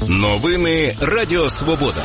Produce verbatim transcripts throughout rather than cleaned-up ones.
Новини Радіо Свобода.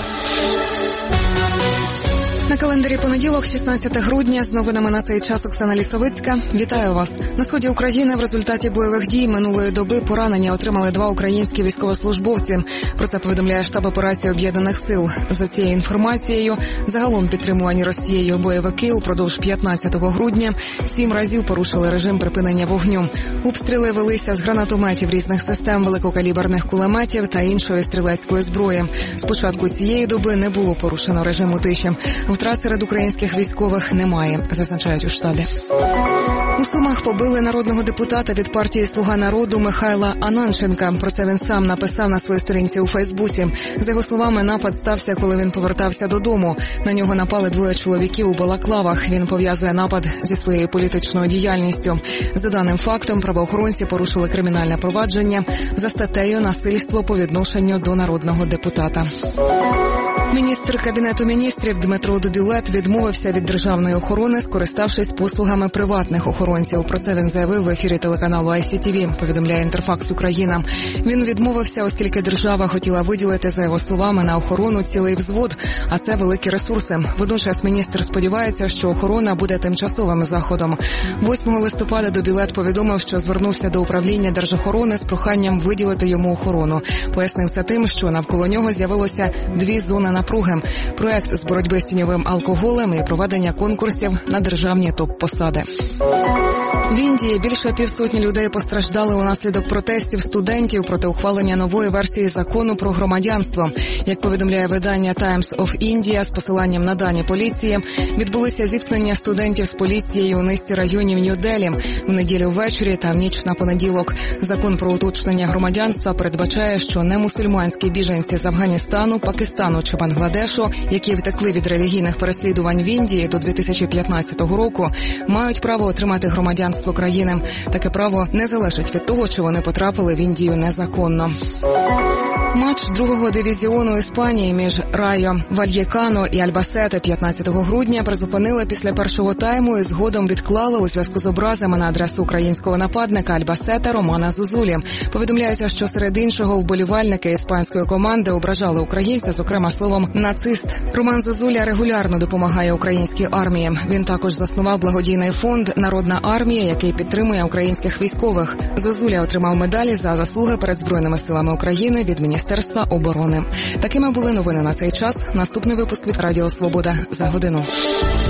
На календарі понеділок, шістнадцяте грудня, з новинами на цей час Оксана Лісовицька. Вітаю вас. На сході України в результаті бойових дій минулої доби поранення отримали два українські військовослужбовці. Про це повідомляє штаб операції Об'єднаних сил. За цією інформацією, загалом підтримувані Росією бойовики упродовж п'ятнадцятого грудня сім разів порушили режим припинення вогню. Обстріли велися з гранатометів різних систем, великокаліберних кулеметів та іншої стрілецької зброї. З початку цієї доби не було порушено режиму тиші. Втрат серед українських військових немає, зазначають у штабі. У Сумах побили народного депутата від партії «Слуга народу» Михайла Ананченка. Про це він сам написав на своїй сторінці у Фейсбуці. За його словами, напад стався, коли він повертався додому. На нього напали двоє чоловіків у балаклавах. Він пов'язує напад зі своєю політичною діяльністю. За даним фактом, правоохоронці порушили кримінальне провадження за статтею «Насильство по відношенню до народного депутата». Міністр Кабінету міністрів Дмитро Дубілет відмовився від державної охорони, скориставшись послугами приватних охоронців. Про це він заявив в ефірі телеканалу ай сі ті ві, повідомляє Інтерфакс Україна. Він відмовився, оскільки держава хотіла виділити, за його словами, на охорону цілий взвод, а це великі ресурси. Водночас міністр сподівається, що охорона буде тимчасовим заходом. восьмого листопада Дубілет повідомив, що звернувся до управління держохорони з проханням виділити йому охорону. Пояснив це тим, що навколо нього з'явилося дві зони напруги. Проект з боротьби з тіньовим алкоголем і проведення конкурсів на державні топ-посади. В Індії більше півсотні людей постраждали унаслідок протестів студентів проти ухвалення нової версії закону про громадянство. Як повідомляє видання Times of India з посиланням на дані поліції, відбулися зіткнення студентів з поліцією у низці районів Нью-Делі в неділю ввечері та в ніч на понеділок. Закон про уточнення громадянства передбачає, що немусульманські біженці з Афганістану, Пакистану чи Бангладешу, які втекли від релігійних переслідувань в Індії до дві тисячі п'ятнадцятого року, мають право отримати громадянство країни. Таке право не залежить від того, чи вони потрапили в Індію незаконно. Матч другого дивізіону Іспанії між Райо Вальєкано і Альбасете п'ятнадцятого грудня призупинили після першого тайму і згодом відклали у зв'язку з образами на адресу українського нападника Альбасета Романа Зозулі. Повідомляється, що серед іншого вболівальники іспанської команди ображали українця, зокрема словом «нацист». Роман Зозуля регулярно допомагає українській армії. Він також заснував благодійний фонд «Народна армія», який підтримує українських військових. Зозуля отримав медалі за заслуги перед Збройними силами України від Міністерства оборони. Такими були новини на цей час. Наступний випуск від Радіо Свобода за годину.